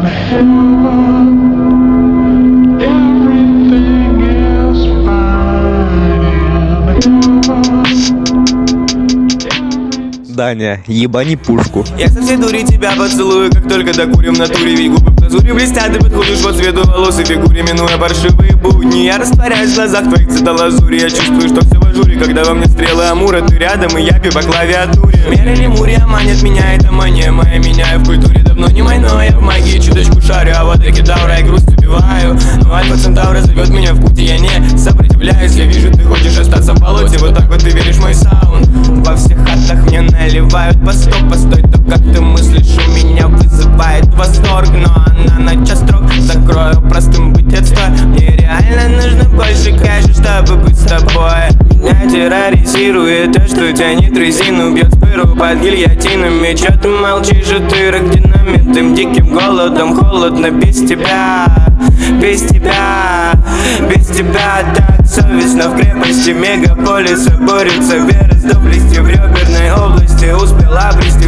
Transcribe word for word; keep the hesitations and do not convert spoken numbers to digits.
Даня, ебани пушку. Я со всей дури тебя поцелую, как только докурим на туре. Ведь губы в глазури блестят, ты подходишь по цвету волос и фигуре, минуя паршивые будни. Я растворяюсь в глазах твоих цветолазури. Я чувствую, что все в ажуре, когда во мне стрелы амура. Ты рядом, и я пью по клавиатуре. Мерили Мурия манит меня, это мания моя. Меняю в культуре давно не мой, но я в магии чуточку шарю. А вот реки Таура и грусть убиваю. Но Альфа Центавра зовет меня в пути, я не сопротивляюсь. Я вижу, ты хочешь остаться в болоте, вот так вот ты веришь в мой саунд. Во всех хатах мне наливают по сто, постой, то как ты мыслишь, у меня вызывает восторг. Но она на час строк, закрою простым быть детства. Мне реально нужно больше кэша, чтобы быть с тобой. Меня терроризирует то, что тянет резину, бьет спыру под гильотинами. Чё ты молчишь, а ты рак динамитным диким голодом. Холодно без тебя, без тебя, без тебя. Так совестно в крепости мегаполиса борется вера с доблестью в реберной области. Успела обрести